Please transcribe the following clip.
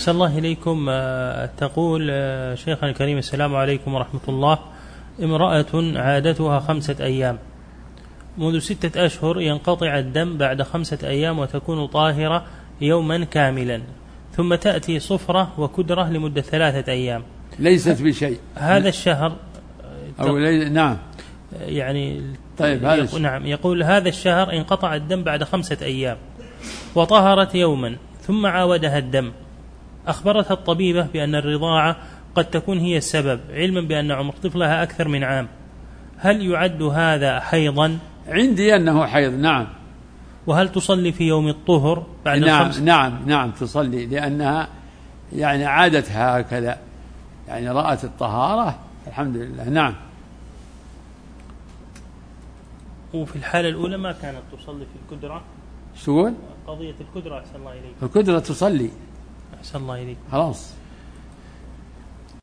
أحسن الله إليكم. تقول شيخنا الكريم السلام عليكم ورحمة الله. امرأة عادتها 5 أيام، منذ 6 أشهر ينقطع الدم بعد 5 أيام وتكون طاهرة يوما كاملا، ثم تأتي صفرة وكدرة لمدة 3 أيام، ليست بشيء هذا الشهر نعم يعني طيب نعم يقول هذا الشهر انقطع الدم بعد 5 أيام وطهرت يوما ثم عاودها الدم. أخبرتها الطبيبة بأن الرضاعة قد تكون هي السبب، علما بأن عمر طفلها أكثر من عام. هل يعد هذا حيضا؟ عندي أنه حيض نعم. وهل تصلي في يوم الطهر بعد نعم 5؟ نعم تصلي، لأنها يعني عادتها هكذا، يعني رأت الطهارة الحمد لله. نعم. وفي الحالة الأولى ما كانت تصلي في الكدرة؟ شو قضية الكدرة أحسن الله إليك. الكدرة تصلي أحسن الله إليك. خلاص.